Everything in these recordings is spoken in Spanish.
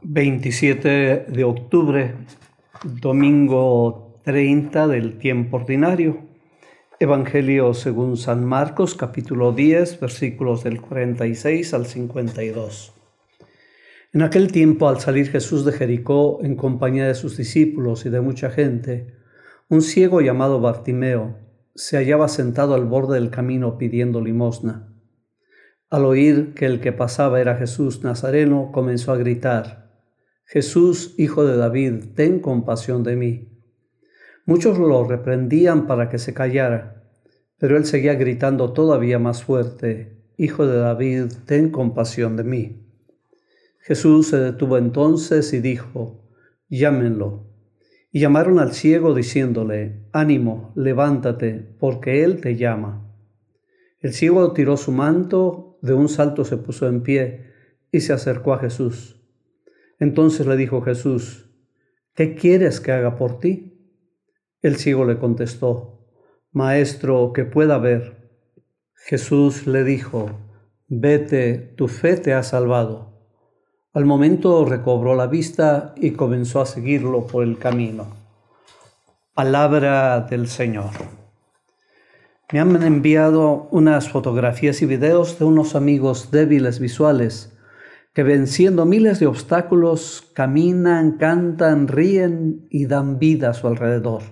27 de octubre, domingo 30 del tiempo ordinario. Evangelio según San Marcos, capítulo 10, versículos del 46 al 52. En aquel tiempo, al salir Jesús de Jericó en compañía de sus discípulos y de mucha gente, un ciego llamado Bartimeo se hallaba sentado al borde del camino pidiendo limosna. Al oír que el que pasaba era Jesús Nazareno, comenzó a gritar: «Jesús, hijo de David, ten compasión de mí». Muchos lo reprendían para que se callara, pero él seguía gritando todavía más fuerte: «Hijo de David, ten compasión de mí». Jesús se detuvo entonces y dijo: «Llámenlo». Y llamaron al ciego diciéndole: «Ánimo, levántate, porque él te llama». El ciego tiró su manto, de un salto se puso en pie y se acercó a Jesús. Entonces le dijo Jesús: «¿Qué quieres que haga por ti?» El ciego le contestó: «Maestro, que pueda ver». Jesús le dijo: «Vete, tu fe te ha salvado». Al momento recobró la vista y comenzó a seguirlo por el camino. Palabra del Señor. Me han enviado unas fotografías y videos de unos amigos débiles visuales que, venciendo miles de obstáculos, caminan, cantan, ríen y dan vida a su alrededor.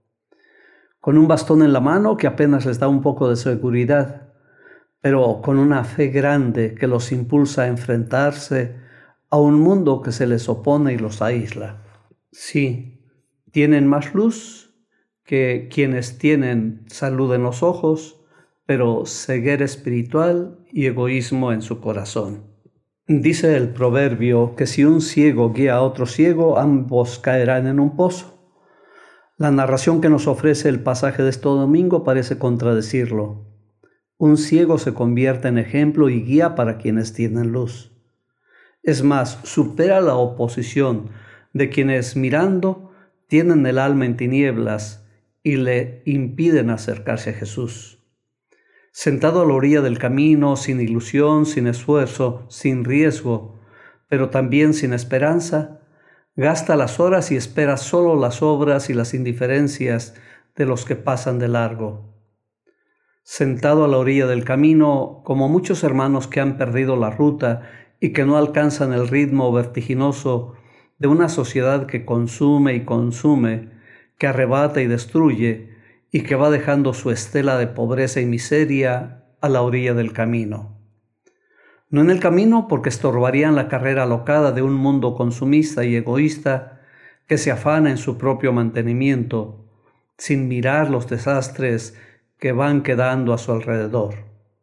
Con un bastón en la mano que apenas les da un poco de seguridad, pero con una fe grande que los impulsa a enfrentarse a un mundo que se les opone y los aísla. Sí, tienen más luz que quienes tienen salud en los ojos, pero ceguera espiritual y egoísmo en su corazón. Dice el proverbio que si un ciego guía a otro ciego, ambos caerán en un pozo. La narración que nos ofrece el pasaje de este domingo parece contradecirlo. Un ciego se convierte en ejemplo y guía para quienes tienen luz. Es más, supera la oposición de quienes, mirando, tienen el alma en tinieblas y le impiden acercarse a Jesús. Sentado a la orilla del camino, sin ilusión, sin esfuerzo, sin riesgo, pero también sin esperanza, gasta las horas y espera solo las obras y las indiferencias de los que pasan de largo. Sentado a la orilla del camino, como muchos hermanos que han perdido la ruta y que no alcanzan el ritmo vertiginoso de una sociedad que consume y consume, que arrebata y destruye, y que va dejando su estela de pobreza y miseria a la orilla del camino. No en el camino porque estorbarían la carrera alocada de un mundo consumista y egoísta que se afana en su propio mantenimiento, sin mirar los desastres que van quedando a su alrededor.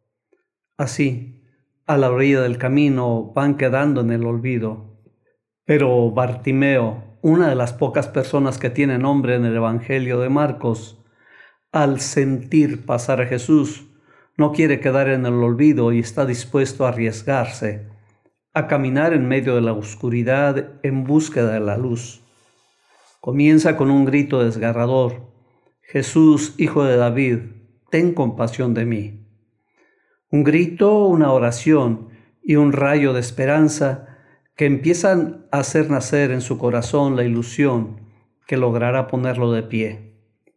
Así, a la orilla del camino van quedando en el olvido. Pero Bartimeo, una de las pocas personas que tiene nombre en el Evangelio de Marcos, al sentir pasar a Jesús, no quiere quedar en el olvido y está dispuesto a arriesgarse, a caminar en medio de la oscuridad en búsqueda de la luz. Comienza con un grito desgarrador: «Jesús, hijo de David, ten compasión de mí». Un grito, una oración y un rayo de esperanza que empiezan a hacer nacer en su corazón la ilusión que logrará ponerlo de pie.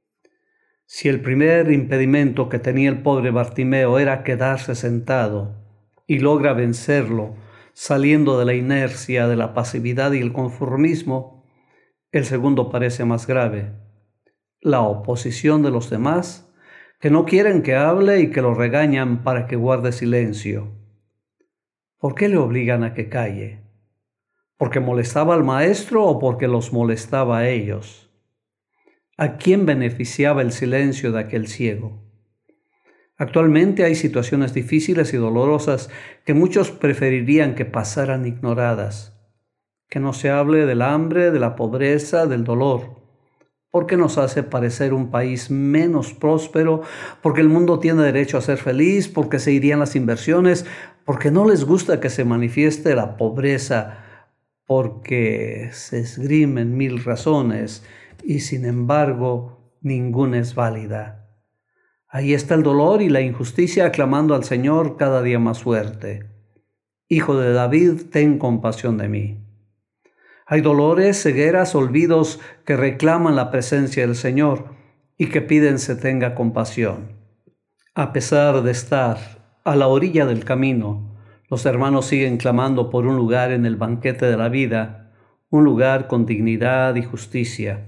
Si el primer impedimento que tenía el pobre Bartimeo era quedarse sentado, y logra vencerlo saliendo de la inercia, de la pasividad y el conformismo, el segundo parece más grave: la oposición de los demás, que no quieren que hable y que lo regañan para que guarde silencio. ¿Por qué le obligan a que calle? ¿Porque molestaba al maestro o porque los molestaba a ellos? ¿A quién beneficiaba el silencio de aquel ciego? Actualmente hay situaciones difíciles y dolorosas que muchos preferirían que pasaran ignoradas. Que no se hable del hambre, de la pobreza, del dolor, porque nos hace parecer un país menos próspero, porque el mundo tiene derecho a ser feliz, porque se irían las inversiones, porque no les gusta que se manifieste la pobreza, porque se esgrimen mil razones y sin embargo ninguna es válida. Ahí está el dolor y la injusticia clamando al Señor cada día más fuerte: «Hijo de David, ten compasión de mí». Hay dolores, cegueras, olvidos que reclaman la presencia del Señor y que piden se tenga compasión. A pesar de estar a la orilla del camino, los hermanos siguen clamando por un lugar en el banquete de la vida, un lugar con dignidad y justicia.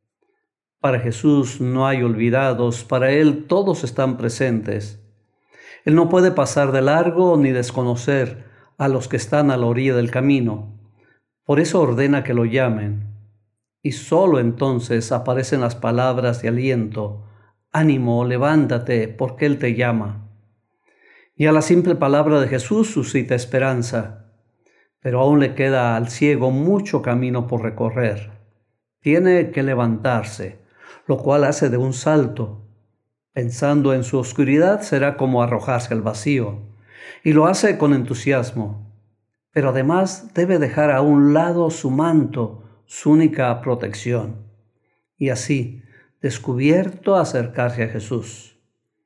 Para Jesús no hay olvidados, para Él todos están presentes. Él no puede pasar de largo ni desconocer a los que están a la orilla del camino. Por eso ordena que lo llamen. Y solo entonces aparecen las palabras de aliento: ánimo, levántate, porque Él te llama. Y a la simple palabra de Jesús suscita esperanza. Pero aún le queda al ciego mucho camino por recorrer. Tiene que levantarse, lo cual hace de un salto. Pensando en su oscuridad será como arrojarse al vacío, y lo hace con entusiasmo. Pero además debe dejar a un lado su manto, su única protección, y así, descubierto, acercarse a Jesús.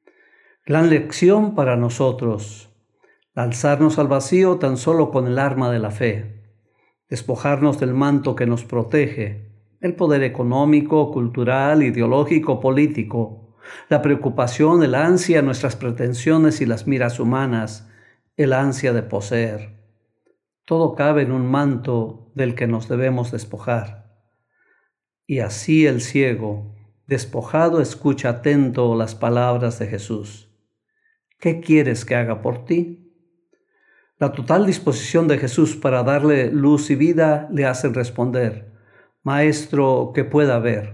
Gran lección para nosotros: alzarnos al vacío tan solo con el arma de la fe, despojarnos del manto que nos protege, el poder económico, cultural, ideológico, político, la preocupación, el ansia, nuestras pretensiones y las miras humanas, el ansia de poseer. Todo cabe en un manto del que nos debemos despojar. Y así el ciego, despojado, escucha atento las palabras de Jesús. ¿Qué quieres que haga por ti? La total disposición de Jesús para darle luz y vida le hace responder: Maestro, que pueda ver.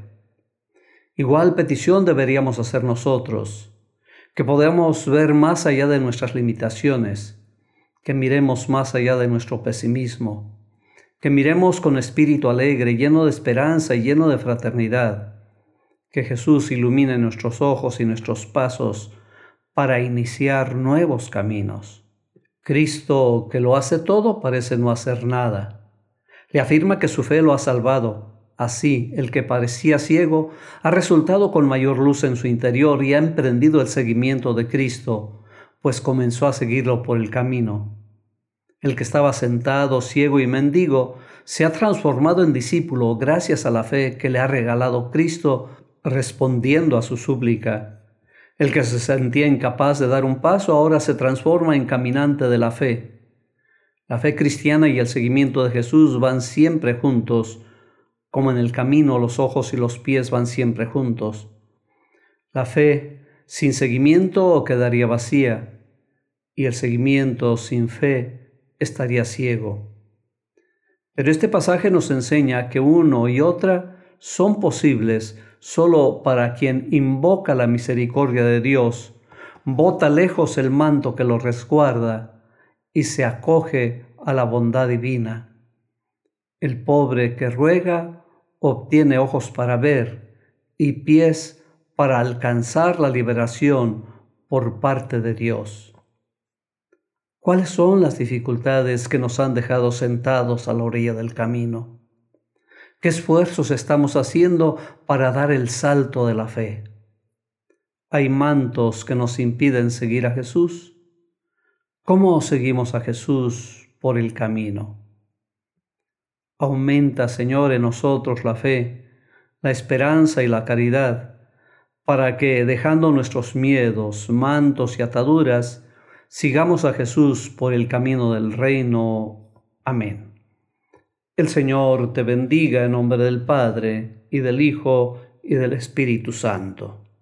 Igual petición deberíamos hacer nosotros: que podamos ver más allá de nuestras limitaciones, que miremos más allá de nuestro pesimismo, que miremos con espíritu alegre, lleno de esperanza y lleno de fraternidad, que Jesús ilumine nuestros ojos y nuestros pasos para iniciar nuevos caminos. Cristo, que lo hace todo, parece no hacer nada. Le afirma que su fe lo ha salvado. Así, el que parecía ciego ha resultado con mayor luz en su interior y ha emprendido el seguimiento de Cristo, pues comenzó a seguirlo por el camino. El que estaba sentado, ciego y mendigo, se ha transformado en discípulo gracias a la fe que le ha regalado Cristo, respondiendo a su súplica. El que se sentía incapaz de dar un paso ahora se transforma en caminante de la fe. La fe cristiana y el seguimiento de Jesús van siempre juntos, como en el camino los ojos y los pies van siempre juntos. La fe sin seguimiento quedaría vacía, y el seguimiento sin fe estaría ciego. Pero este pasaje nos enseña que uno y otra son posibles solo para quien invoca la misericordia de Dios, bota lejos el manto que lo resguarda y se acoge a la bondad divina. El pobre que ruega obtiene ojos para ver y pies para alcanzar la liberación por parte de Dios. ¿Cuáles son las dificultades que nos han dejado sentados a la orilla del camino? ¿Qué esfuerzos estamos haciendo para dar el salto de la fe? ¿Hay mantos que nos impiden seguir a Jesús? ¿Cómo seguimos a Jesús por el camino? Aumenta, Señor, en nosotros la fe, la esperanza y la caridad, para que, dejando nuestros miedos, mantos y ataduras, sigamos a Jesús por el camino del reino. Amén. El Señor te bendiga en nombre del Padre, y del Hijo, y del Espíritu Santo.